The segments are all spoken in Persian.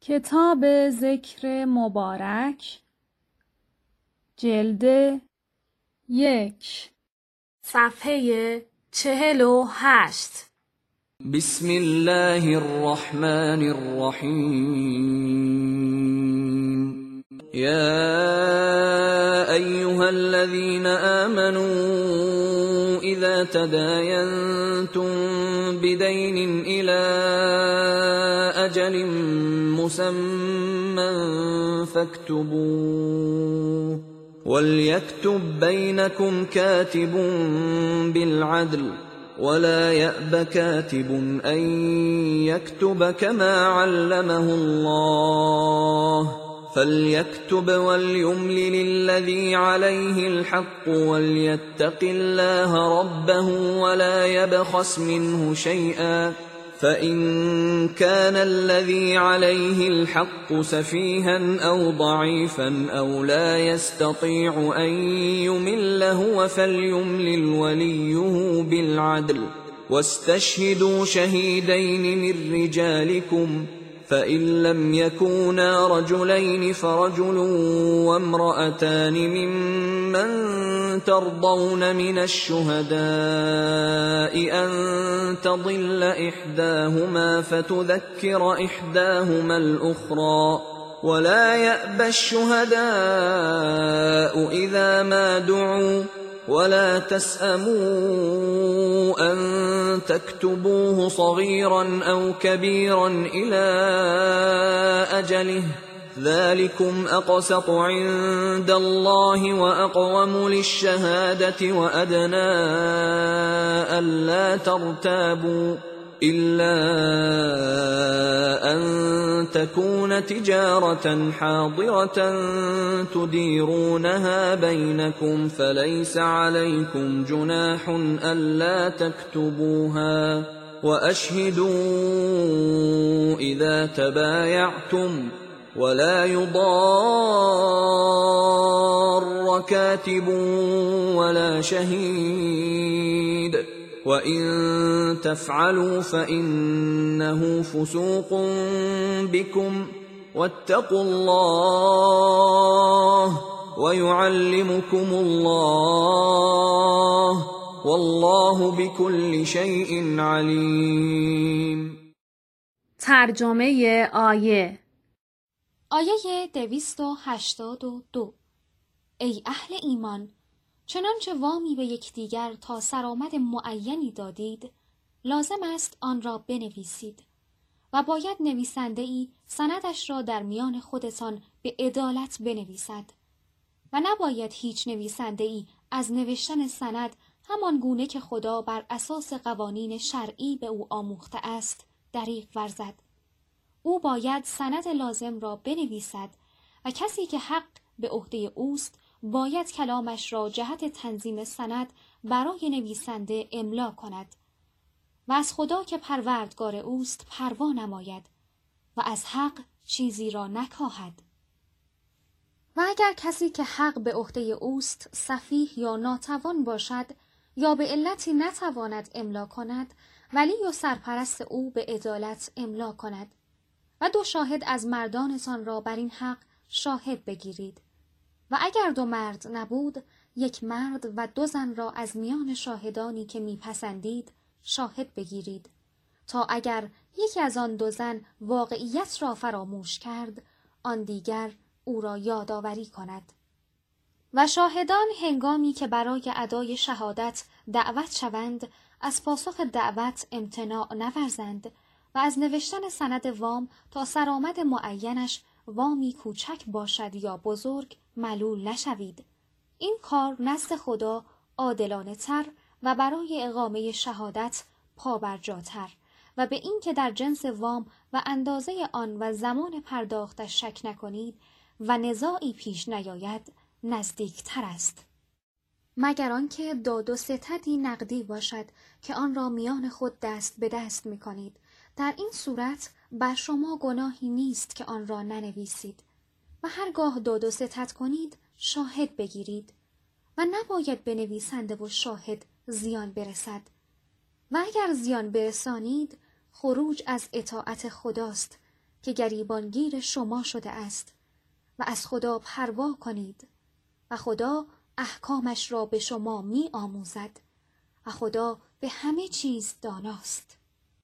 کتاب ذکر مبارک، جلد 1، صفحه 48. بسم الله الرحمن الرحیم. يا أيها الذين آمنوا إذا تداينتم بدين إلى أجل مسمى فاكتبوه وليكتب بينكم كاتب بالعدل ولا يأب كاتب أن يكتب كما علمه الله فليكتب وليملل الذي عليه الحق وليتق الله ربه ولا يبخس منه شيئا فإن كان الذي عليه الحق سفيها أو ضعيفا أو لا يستطيع أن يمل هو فليملل وليه بالعدل واستشهدوا شهيدين من رجالكم فإن لم يكونا رجلين فرجل وامرأتان ممن ترضون من الشهداء أن تضل إحداهما فتذكر إحداهما الأخرى ولا يأبى الشهداء إذا ما دعوا ولا تسأموا أن تكتبوه صغيرا أو كبيرا إلى أجله ذلكم أقسط عند الله وأقوم للشهادة وأدنى ألا ترتابوا إلا أن تكون تجارة حاضرة تديرونها بينكم فليس عليكم جناح ألا تكتبوها وأشهدوا إذا تبايعتم ولا يضار كاتب ولا شهيد وَإِن تَفْعَلُوا فَإِنَّهُ فُسُوقٌ بِكُمْ وَاتَّقُوا اللَّهَ وَيُعَلِّمُكُمُ اللَّهُ وَاللَّهُ بِكُلِّ شَيْءٍ عَلِيمٌ. ترجمه آیه 282. ای اهل ایمان، چنانچه وامی به یکدیگر تا سرآمد معینی دادید، لازم است آن را بنویسید و باید نویسنده‌ای سندش را در میان خودتان به عدالت بنویسد و نباید هیچ نویسنده‌ای از نوشتن سند همان گونه که خدا بر اساس قوانین شرعی به او آموخته است دریغ ورزد. او باید سند لازم را بنویسد و کسی که حق به عهده اوست باید کلامش را جهت تنظیم سند برای نویسنده املا کند و از خدا که پروردگار اوست پروا نماید و از حق چیزی را نکاهد. و اگر کسی که حق به عهده اوست سفیه یا ناتوان باشد یا به علتی نتواند املا کند، ولی و سرپرست او به عدالت املا کند و 2 شاهد از مردانتان را بر این حق شاهد بگیرید و اگر 2 مرد نبود 1 مرد و 2 زن را از میان شاهدانی که میپسندید شاهد بگیرید تا اگر یکی از آن 2 زن واقعیت را فراموش کرد آن دیگر او را یادآوری کند. و شاهدان هنگامی که برای ادای شهادت دعوت شوند از پاسخ دعوت امتناع نورزند و از نوشتن سند وام تا سرآمد معینش وامی کوچک باشد یا بزرگ ملول نشوید. این کار نزد خدا عادلانه تر و برای اقامه شهادت پابرجاتر و به این که در جنس وام و اندازه آن و زمان پرداختش شک نکنید و نزاعی پیش نیاید نزدیک تر است. مگر آنکه داد و ستدی نقدی باشد که آن را میان خود دست به دست می کنید، در این صورت بر شما گناهی نیست که آن را ننویسید و هرگاه داد و ستد کنید شاهد بگیرید و نباید به نویسنده و شاهد زیان برسد و اگر زیان برسانید خروج از اطاعت خداست که گریبانگیر شما شده است و از خدا پروا کنید و خدا احکامش را به شما می آموزد و خدا به همه چیز داناست.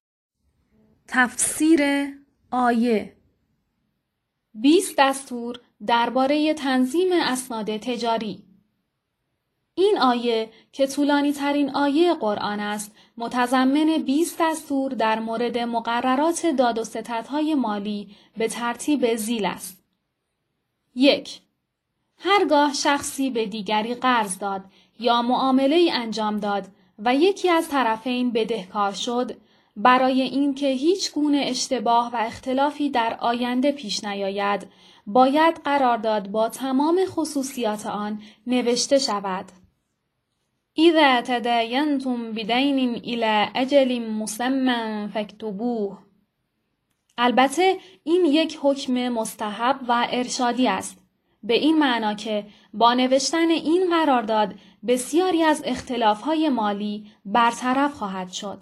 تفسیر آیه 20 دستور درباره تنظیم اسناد تجاری. این آیه که طولانی ترین آیه قرآن است، متضمن 20 دستور در مورد مقررات داد و ستدهای مالی به ترتیب ذیل است. 1. هرگاه شخصی به دیگری قرض داد یا معامله‌ای انجام داد و یکی از طرفین بدهکار شد، برای اینکه هیچ گونه اشتباه و اختلافی در آینده پیش نیاید، باید قرارداد با تمام خصوصیات آن نوشته شود. اذا تداینتم بدین الی اجل مسمى فاکتبوه. البته این یک حکم مستحب و ارشادی است، به این معنا که با نوشتن این قرارداد بسیاری از اختلافهای مالی برطرف خواهد شد.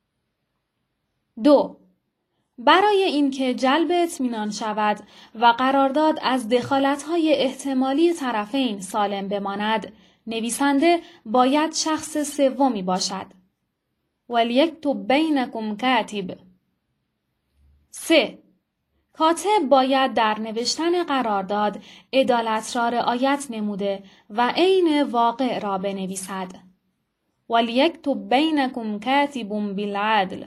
2. برای اینکه جلب اطمینان شود و قرارداد از دخالت‌های احتمالی طرفین سالم بماند، نویسنده باید شخص سومی باشد. ولیکتب بینکم کاتب. 3. کاتب باید در نوشتن قرارداد عدالت را رعایت نموده و عین واقع را بنویسد. ولیکتب بینکم کاتب بالعدل.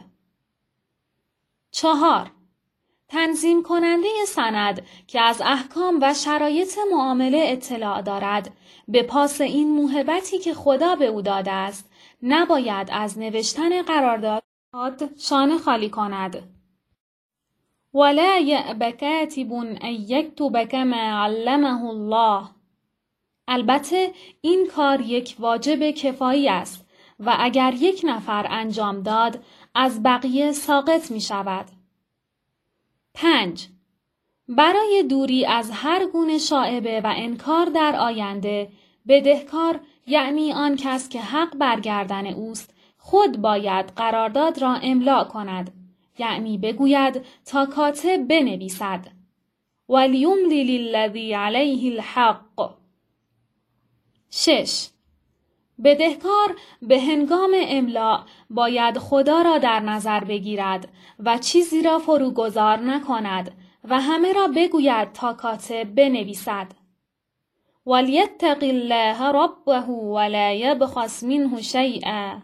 4. تنظیم کننده سند که از احکام و شرایط معامله اطلاع دارد، به پاس این موهبتی که خدا به او داده است، نباید از نوشتن قرارداد شانه خالی کند. ولا یأب کاتب ان یکتب کما علمه الله. البته این کار یک واجب کفایی است و اگر یک نفر انجام داد، از بقیه ساقط می شود. 5. برای دوری از هر گونه شائبه و انکار در آینده، بدهکار یعنی آن کس که حق برگردن اوست، خود باید قرارداد را امضا کند، یعنی بگوید تا کاتب بنویسد. ولیملل للذی علیه الحق. 6. بدهکار به هنگام املاء باید خدا را در نظر بگیرد و چیزی را فروگذار نکند و همه را بگوید تا کاتب بنویسد. ولیتق الله ربه ولا یبخس منه شیئا.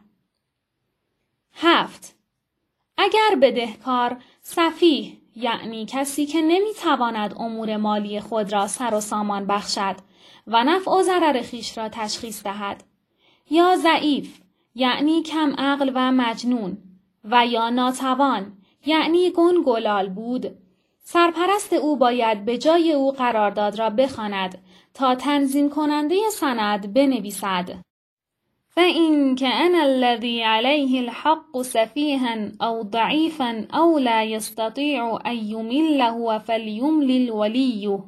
7. اگر بدهکار سفیه یعنی کسی که نمیتواند امور مالی خود را سر و سامان بخشد و نفع و ضرر خویش را تشخیص دهد، یا ضعیف یعنی کم عقل و مجنون، و یا ناتوان یعنی گنگلال بود، سرپرست او باید به جای او قرارداد را بخواند تا تنظیم کننده سند بنویسد. فإن كان الذي عليه الحق سفيها أو ضعيفا أو لا يستطيع أن يمله فليملل وليه.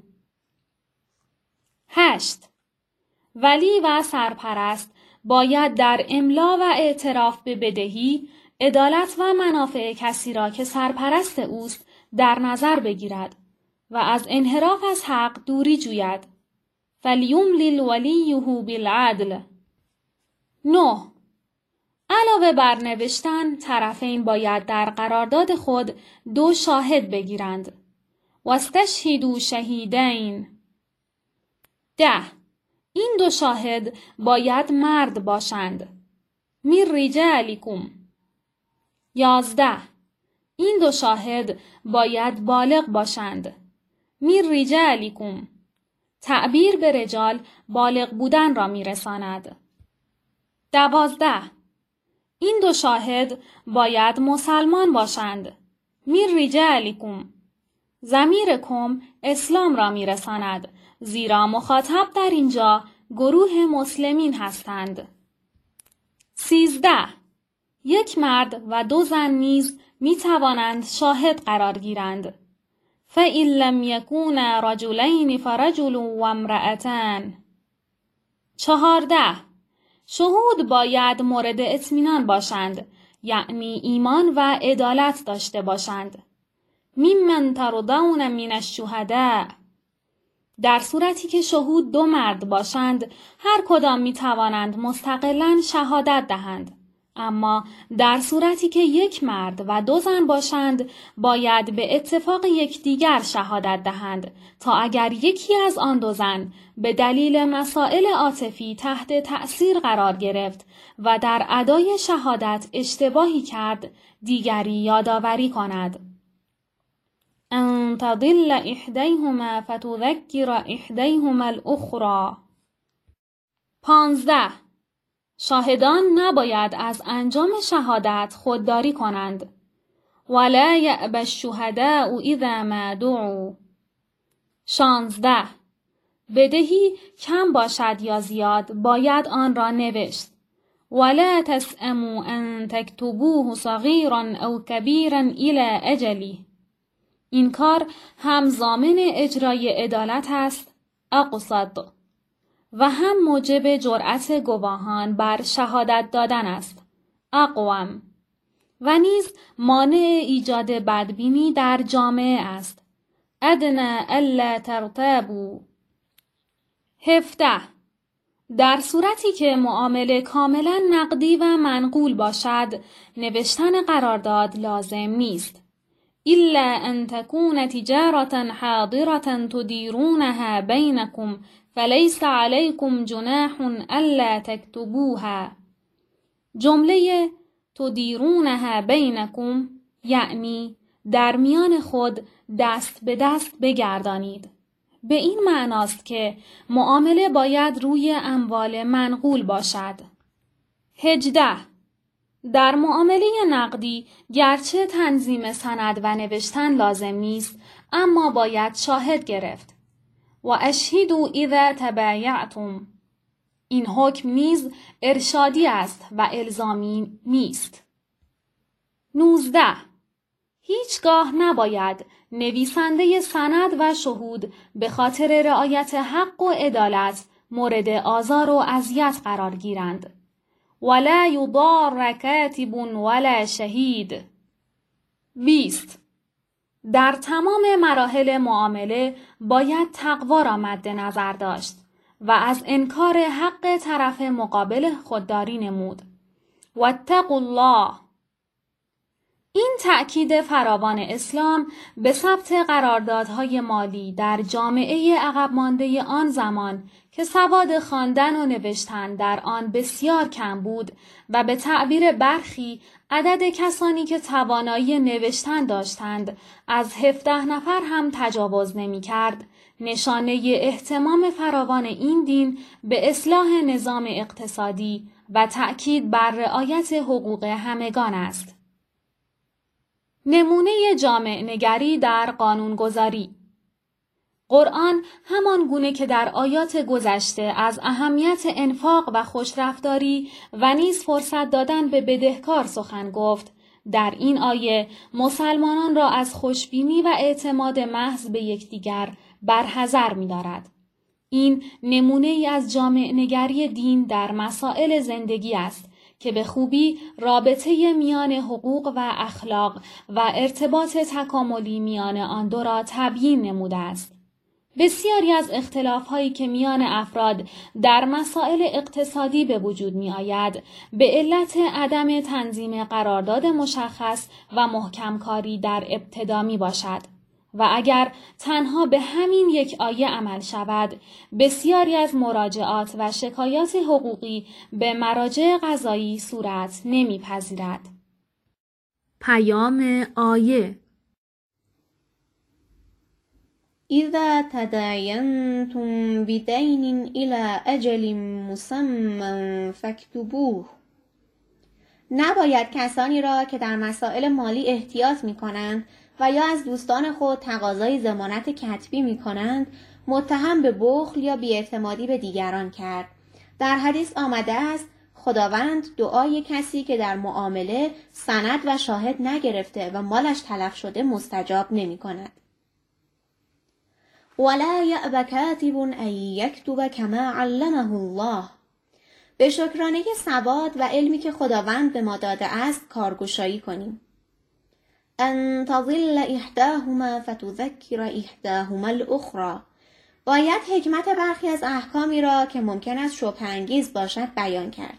8. ولی و سرپرست باید در املا و اعتراف به بدهی، عدالت و منافع کسی را که سرپرست اوست در نظر بگیرد و از انحراف از حق دوری جوید. فلیملل ولیه بالعدل. 9. علاوه بر نوشتن، طرفین باید در قرارداد خود 2 شاهد بگیرند. واستشهدوا شهیدین. 10. این 2 شاهد باید مرد باشند. من رجالکم. 11. این 2 شاهد باید بالغ باشند. من رجالکم. تعبیر به رجال بالغ بودن را میرساند. 12. این 2 شاهد باید مسلمان باشند. من رجالکم. ضمیر کم اسلام را میرساند، زیرا مخاطب در اینجا گروه مسلمین هستند. 13. یک مرد و 2 زن نیز می توانند شاهد قرار گیرند. فإن لم يكونا رجلین فرجل و امرأتان. 14. شهود باید مورد اطمینان باشند، یعنی ایمان و عدالت داشته باشند. ممن ترضون من الشهداء. در صورتی که شهود 2 مرد باشند، هر کدام می توانند مستقلاً شهادت دهند. اما در صورتی که 1 مرد و 2 زن باشند، باید به اتفاق یکدیگر شهادت دهند تا اگر یکی از آن 2 زن به دلیل مسائل عاطفی تحت تأثیر قرار گرفت و در ادای شهادت اشتباهی کرد، دیگری یادآوری کند. ان تضل احدیهما فتذکر احدیهما الاخری. 15. شاهدان نباید از انجام شهادت خودداری کنند. ولا یأبی الشهداء اذا ما دعوا. 16. بدهی کم باشد یا زیاد باید آن را نوشت. ولا تسأموا ان تكتبوه صغیرا او کبیرا الی اجله. این کار هم ضامن اجرای عدالت است، اقصد، و هم موجب جرأت گواهان بر شهادت دادن است، اقوم، و نیز مانع ایجاد بدبینی در جامعه است، ادنی الا ترتابوا. 17. در صورتی که معامله کاملا نقدی و منقول باشد، نوشتن قرارداد لازم نیست. إلا أن تكون تجارة حاضرة تديرونها بينكم فليس عليكم جناح ألا تكتبوها. جمله تدیرونها بینکم یعنی در میان خود دست به دست بگردانید. به این معناست که معامله باید روی اموال منقول باشد. 18. در معامله نقدی گرچه تنظیم سند و نوشتن لازم نیست، اما باید شاهد گرفت. و اشهدوا اذا تبایعتم. این حکم نیز ارشادی است و الزامی نیست. 19. هیچگاه نباید نویسنده سند و شهود به خاطر رعایت حق و عدالت مورد آزار و اذیت قرار گیرند. ولا یضار کاتب ولا شهید. 20. در تمام مراحل معامله باید تقوا را مد نظر داشت و از انکار حق طرف مقابل خودداری نمود. واتقوا الله. این تأکید فراوان اسلام به ثبت قراردادهای مالی در جامعه عقب مانده آن زمان که سواد خواندن و نوشتن در آن بسیار کم بود و به تعبیر برخی عدد کسانی که توانایی نوشتن داشتند از 17 نفر هم تجاوز نمی کرد، نشانه اهتمام فراوان این دین به اصلاح نظام اقتصادی و تأکید بر رعایت حقوق همگان است. نمونه جامع نگری در قانونگذاری. قرآن همان گونه که در آیات گذشته از اهمیت انفاق و خوشرفتاری و نیز فرصت دادن به بدهکار سخن گفت، در این آیه مسلمانان را از خوشبینی و اعتماد محض به یکدیگر برحذر می‌دارد. این نمونه ای از جامع نگری دین در مسائل زندگی است که به خوبی رابطه میان حقوق و اخلاق و ارتباط تکاملی میان آن دو را تبیین نموده است. بسیاری از اختلاف‌هایی که میان افراد در مسائل اقتصادی به وجود می‌آید، به علت عدم تنظیم قرارداد مشخص و محکم کاری در ابتدا می‌باشد و اگر تنها به همین یک آیه عمل شود، بسیاری از مراجعات و شکایات حقوقی به مراجع قضایی صورت نمی‌پذیرد. پیام آیه: اذا تداینتم بدین الی اجل مسمى فاکتبوه. نباید کسانی را که در مسائل مالی احتیاط می‌کنند و یا از دوستان خود تقاضای ضمانت کتبی می‌کنند متهم به بخل یا بی‌اعتمادی به دیگران کرد. در حدیث آمده است خداوند دعای کسی که در معامله سند و شاهد نگرفته و مالش تلف شده مستجاب نمی‌کند. ولا یأبی کاتب ان یکتب کما علمه الله. به شکرانه سواد و علمی که خداوند به ما داده است کارگشایی کنیم. ان تضل احداهما فتذکر احداهما الاخرى. باید حکمت برخی از احکامی را که ممکن است شبه‌انگیز باشد بیان کرد.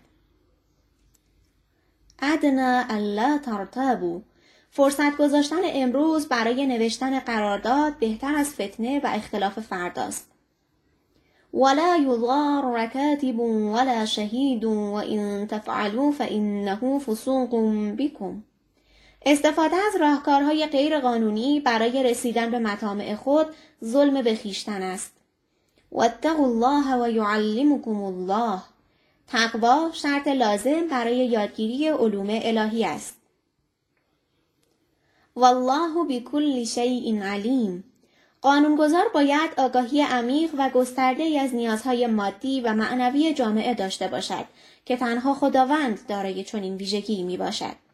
ادنا الا ترتابوا. فرصت گذاشتن امروز برای نوشتن قرارداد بهتر از فتنه و اختلاف فرداست. ولا یضار کاتب ولا شهید وان تفعلوا فانه فسوق بكم. استفاده از راهکارهای غیر قانونی برای رسیدن به مطامع خود ظلم به خویشتن است. واتقوا الله و یعلمکم الله. تقوا شرط لازم برای یادگیری علوم الهی است. والله بكل شیء علیم. قانونگذار باید آگاهی عمیق و گسترده‌ای از نیازهای مادی و معنوی جامعه داشته باشد که تنها خداوند دارای چنین ویژگی می باشد.